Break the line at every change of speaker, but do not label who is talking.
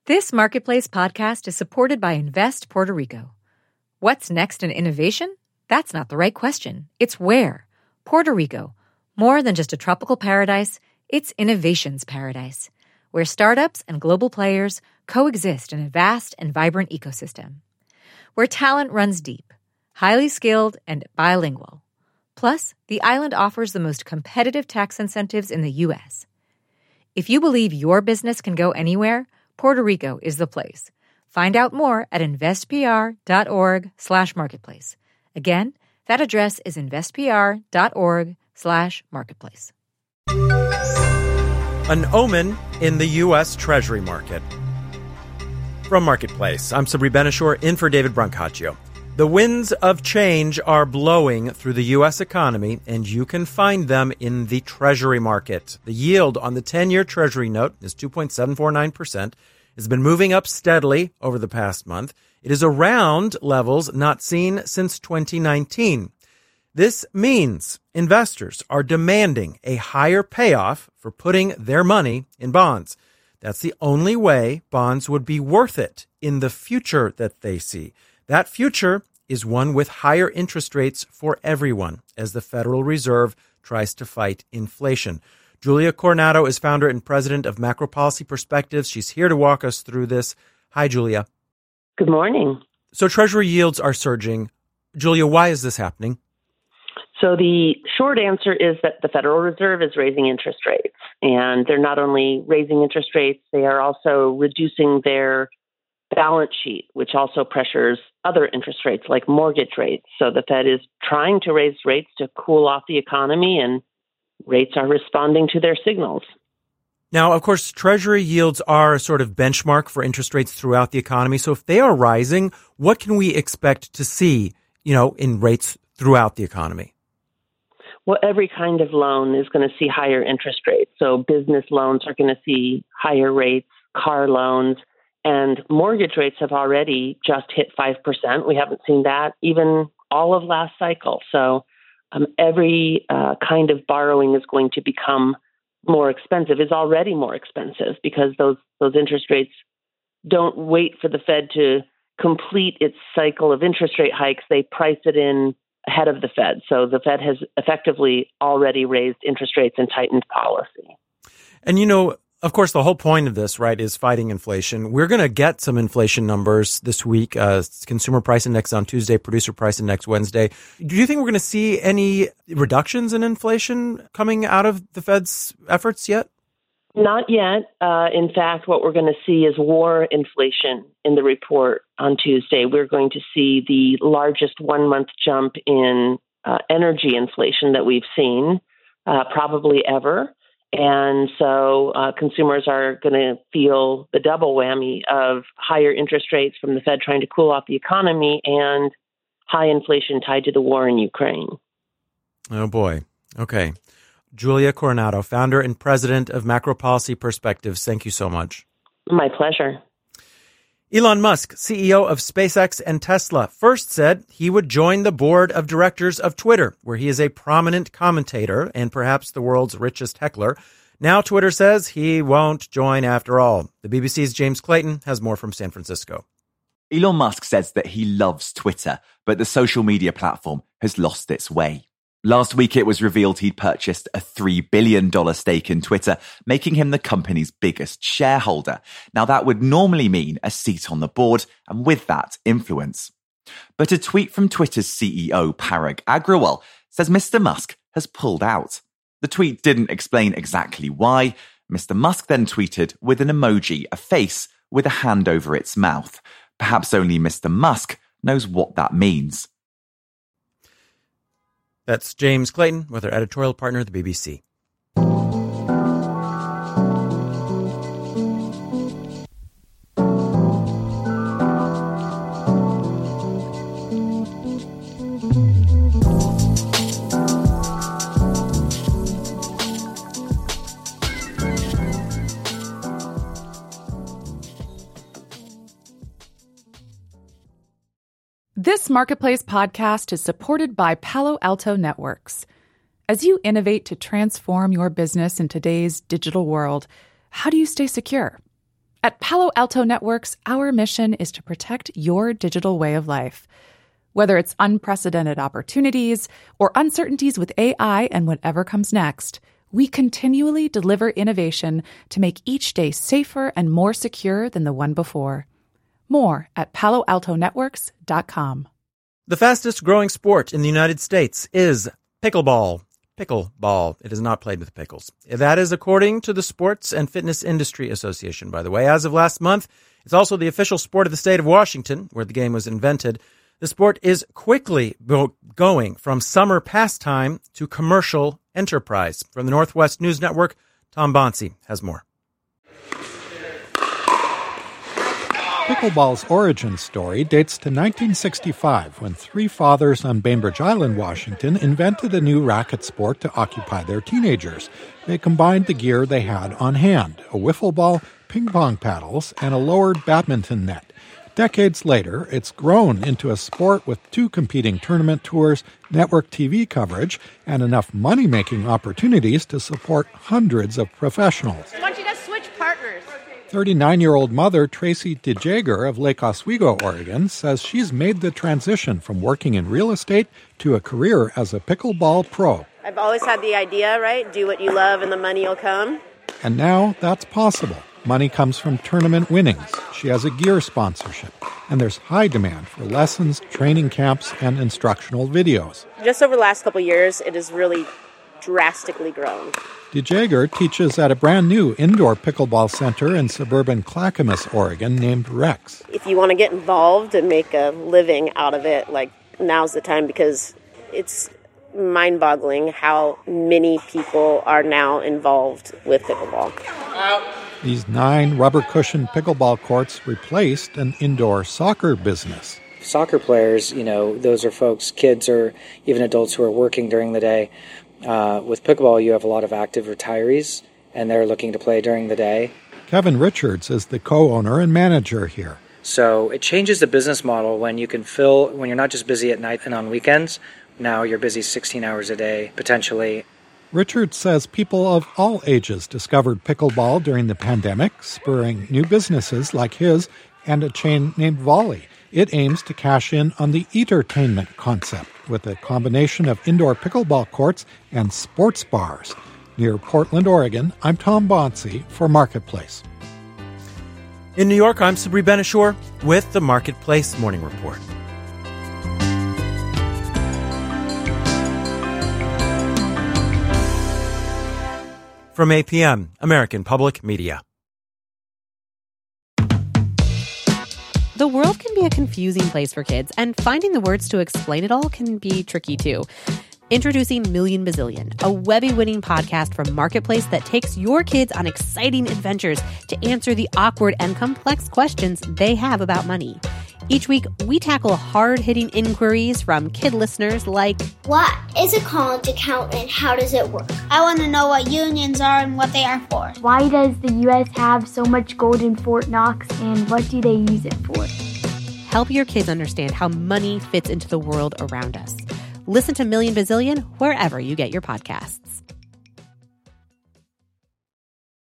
This Marketplace podcast is supported by Invest Puerto Rico. What's next in innovation? That's not the right question. It's where. Puerto Rico. More than just a tropical paradise, it's innovation's paradise, where startups and global players coexist in a vast and vibrant ecosystem. Where talent runs deep, highly skilled, and bilingual. Plus, the island offers the most competitive tax incentives in the U.S. If you believe your business can go anywhere, Puerto Rico is the place. Find out more at investpr.org/marketplace. Again, that address is investpr.org/marketplace.
An omen in the U.S. Treasury market. From Marketplace, I'm Sabri Ben-Achour in for David Brancaccio. The winds of change are blowing through the U.S. economy, and you can find them in the Treasury market. The yield on the 10-year Treasury note is 2.749%. It's been moving up steadily over the past month. It is around levels not seen since 2019. This means investors are demanding a higher payoff for putting their money in bonds. That's the only way bonds would be worth it in the future that they see. That future is one with higher interest rates for everyone as the Federal Reserve tries to fight inflation. Julia Coronado is founder and president of Macro Policy Perspectives. She's here to walk us through this. Hi, Julia.
Good morning.
So Treasury yields are surging. Julia, why is this happening?
So the short answer is that the Federal Reserve is raising interest rates. And they're not only raising interest rates, they are also reducing their balance sheet, which also pressures other interest rates like mortgage rates. So the Fed is trying to raise rates to cool off the economy, and rates are responding to their signals.
Now, of course, Treasury yields are a sort of benchmark for interest rates throughout the economy. So if they are rising, what can we expect to see, in rates throughout the economy?
Well, every kind of loan is going to see higher interest rates. So business loans are going to see higher rates, car loans, and mortgage rates have already just hit 5%. We haven't seen that even all of last cycle. So every kind of borrowing is going to become more expensive, is already more expensive because those interest rates don't wait for the Fed to complete its cycle of interest rate hikes. They price it in ahead of the Fed. So the Fed has effectively already raised interest rates and tightened policy.
And, of course, the whole point of this, right, is fighting inflation. We're going to get some inflation numbers this week. Consumer price index on Tuesday, producer price index Wednesday. Do you think we're going to see any reductions in inflation coming out of the Fed's efforts yet?
Not yet. In fact, what we're going to see is war inflation in the report on Tuesday. We're going to see the largest one-month jump in energy inflation that we've seen, probably ever. And so consumers are going to feel the double whammy of higher interest rates from the Fed trying to cool off the economy and high inflation tied to the war in Ukraine.
Oh, boy. Okay. Julia Coronado, founder and president of Macro Policy Perspectives. Thank you so much.
My pleasure.
Elon Musk, CEO of SpaceX and Tesla, first said he would join the board of directors of Twitter, where he is a prominent commentator and perhaps the world's richest heckler. Now Twitter says he won't join after all. The BBC's James Clayton has more from San Francisco.
Elon Musk says that he loves Twitter, but the social media platform has lost its way. Last week, it was revealed he'd purchased a $3 billion stake in Twitter, making him the company's biggest shareholder. Now, that would normally mean a seat on the board, and with that, influence. But a tweet from Twitter's CEO, Parag Agrawal, says Mr. Musk has pulled out. The tweet didn't explain exactly why. Mr. Musk then tweeted with an emoji, a face with a hand over its mouth. Perhaps only Mr. Musk knows what that means.
That's James Clayton with our editorial partner, the BBC.
This Marketplace podcast is supported by Palo Alto Networks. As you innovate to transform your business in today's digital world, how do you stay secure? At Palo Alto Networks, our mission is to protect your digital way of life. Whether it's unprecedented opportunities or uncertainties with AI and whatever comes next, we continually deliver innovation to make each day safer and more secure than the one before. More at PaloAltoNetworks.com.
The fastest growing sport in the United States is pickleball. Pickleball. It is not played with pickles. That is according to the Sports and Fitness Industry Association, by the way. As of last month, it's also the official sport of the state of Washington, where the game was invented. The sport is quickly going from summer pastime to commercial enterprise. From the Northwest News Network, Tom Bonsi has more.
Pickleball's origin story dates to 1965, when three fathers on Bainbridge Island, Washington, invented a new racket sport to occupy their teenagers. They combined the gear they had on hand, a wiffle ball, ping-pong paddles, and a lowered badminton net. Decades later, it's grown into a sport with 2 competing tournament tours, network TV coverage, and enough money-making opportunities to support hundreds of professionals.
I want you to switch partners.
39-year-old mother Tracy DeJager of Lake Oswego, Oregon, says she's made the transition from working in real estate to a career as a pickleball pro.
I've always had the idea, right? Do what you love and the money will come.
And now that's possible. Money comes from tournament winnings. She has a gear sponsorship. And there's high demand for lessons, training camps, and instructional videos.
Just over the last couple of years, it has really drastically grown.
DeJager teaches at a brand new indoor pickleball center in suburban Clackamas, Oregon, named Rex.
If you want to get involved and make a living out of it, now's the time, because it's mind-boggling how many people are now involved with pickleball.
These 9 rubber-cushioned pickleball courts replaced an indoor soccer business.
Soccer players, those are folks, kids or even adults who are working during the day. With pickleball, you have a lot of active retirees, and they're looking to play during the day.
Kevin Richards is the co-owner and manager here.
So it changes the business model when when you're not just busy at night and on weekends. Now you're busy 16 hours a day, potentially.
Richards says people of all ages discovered pickleball during the pandemic, spurring new businesses like his and a chain named Volley. It aims to cash in on the eatertainment concept with a combination of indoor pickleball courts and sports bars. Near Portland, Oregon, I'm Tom Bonsi for Marketplace.
In New York, I'm Sabri Ben-Achour with the Marketplace Morning Report. From APM, American Public Media.
The world can be a confusing place for kids, and finding the words to explain it all can be tricky too. Introducing Million Bazillion, a Webby-winning podcast from Marketplace that takes your kids on exciting adventures to answer the awkward and complex questions they have about money. Each week, we tackle hard-hitting inquiries from kid listeners like,
what is a college account and how does it work?
I want to know what unions are and what they are for.
Why does the U.S. have so much gold in Fort Knox and what do they use it for?
Help your kids understand how money fits into the world around us. Listen to Million Bazillion wherever you get your podcasts.